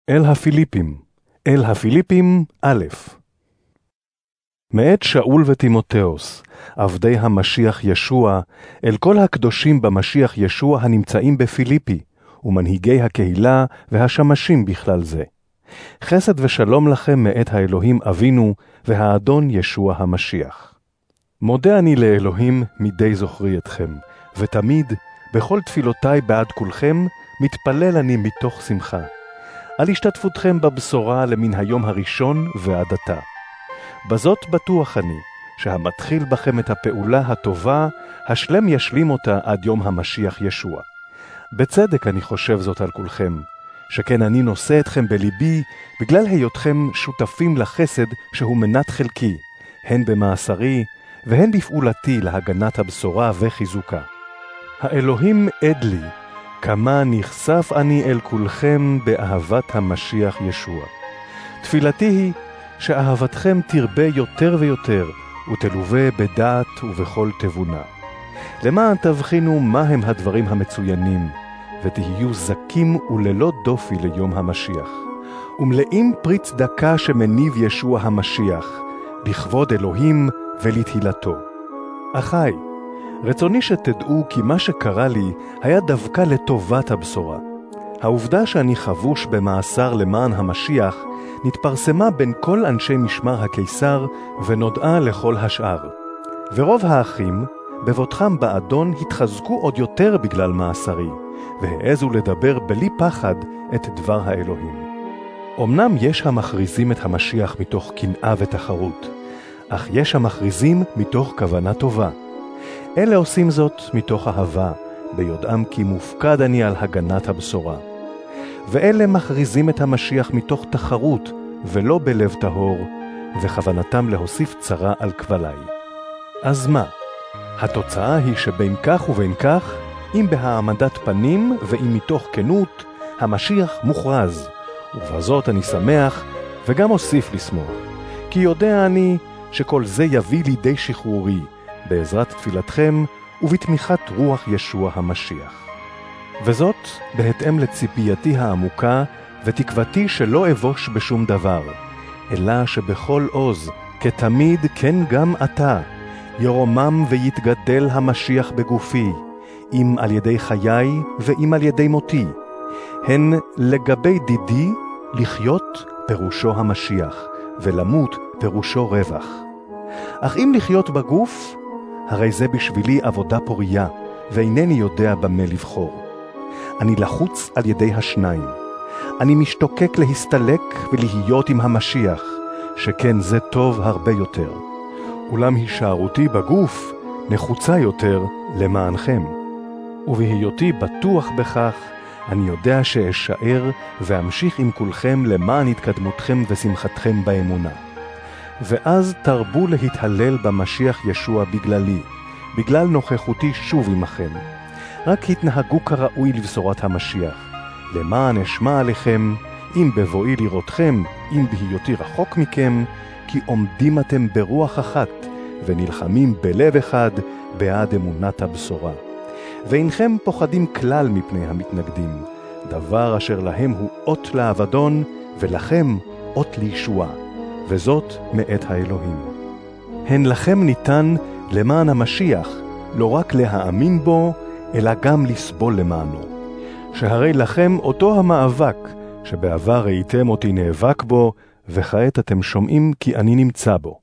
אל הפיליפים א'. מאת שאול ותימותאוס, עבדי המשיח ישוע, אל כל הקדושים במשיח ישוע הנמצאים בפיליפי, ומנהיגי הקהילה והשמשים בכלל זה. חסד ושלום לכם מאת האלוהים אבינו והאדון ישוע המשיח. מודה אני לאלוהים מדי זוכרי אתכם, ותמיד, בכל תפילותיי בעד כולכם, מתפלל אני מתוך שמחה. על השתתפותכם בבשורה למן היום הראשון ועד עתה. בזאת בטוח אני, שהמתחיל בכם את הפעולה הטובה, השלם ישלים אותה עד יום המשיח ישוע. בצדק אני חושב זאת על כולכם, שכן אני נושא אתכם בליבי, בגלל היותכם שותפים לחסד שהוא מנת חלקי, הן במאסרי והן בפעולתי להגנת הבשורה וחיזוקה. האלוהים עד לי, כמה נחשף אני אל כולכם באהבת המשיח ישוע. תפילתי היא שאהבתכם תרבה יותר ויותר, ותלווה בדעת ובכל תבונה. למען תבחינו מה הם הדברים המצוינים, ותהיו זקים וללא דופי ליום המשיח. ומלאים פרי צדקה שמניב ישוע המשיח, לכבוד אלוהים ולתהילתו. אחי, רצוני שתדעו כי מה שקרה לי היה דווקא לטובת הבשורה. העובדה שאני חבוש במאסר למען המשיח נתפרסמה בין כל אנשי משמר הקיסר ונודעה לכל השאר. ורוב האחים, בבוטחם באדון, התחזקו עוד יותר בגלל מאסרי, והעזו לדבר בלי פחד את דבר האלוהים. אמנם יש המכריזים את המשיח מתוך קנאה ותחרות, אך יש המכריזים מתוך כוונה טובה. אלה עושים זאת מתוך אהבה, ביודעם כי מופקד אני על הגנת הבשורה. ואלה מכריזים את המשיח מתוך תחרות, ולא בלב טהור, וכוונתם להוסיף צרה על כבלי. אז מה? התוצאה היא שבין כך ובין כך, אם בהעמדת פנים ואם מתוך כנות, המשיח מוכרז, ובזאת אני שמח וגם אוסיף לשמוח. כי יודע אני שכל זה יביא לידי שחרורי, בעזרת תפילתכם ובתמיכת רוח ישוע המשיח. וזאת בהתאם לציפייתי העמוקה ותקוותי שלא אבוש בשום דבר, אלא שבכל עוז, כתמיד כן גם אתה, ירומם ויתגדל המשיח בגופי, אם על ידי חיי ואם על ידי מותי. הן לגבי דידי, לחיות פירושו המשיח, ולמות פירושו רווח. אך אם לחיות בגוף, הרי זה בשבילי עבודה פוריה, ואינני יודע במה לבחור. אני לחוץ על ידי השניים. אני משתוקק להסתלק ולהיות עם המשיח, שכן זה טוב הרבה יותר. אולם הישארותי בגוף נחוצה יותר למענכם. ובהיותי בטוח בכך, אני יודע שאשאר ואמשיך עם כולכם למען התקדמותכם ושמחתכם באמונה. ואז תרבו להתהלל במשיח ישוע בגללי, בגלל נוכחותי שוב עמכם. רק התנהגו כראוי לבשורת המשיח, למען אשמע עליכם, אם בבואי לראותכם, אם בהיותי רחוק מכם, כי עומדים אתם ברוח אחת, ונלחמים בלב אחד בעד אמונת הבשורה. ואינכם פוחדים כלל מפני המתנגדים, דבר אשר להם הוא אות לאבדון, ולכם אות לישועה. וזאת מאת האלוהים. הן לכם ניתן למען המשיח, לא רק להאמין בו, אלא גם לסבול למענו. שהרי לכם אותו המאבק, שבעבר ראיתם אותי נאבק בו, וכעת אתם שומעים כי אני נמצא בו.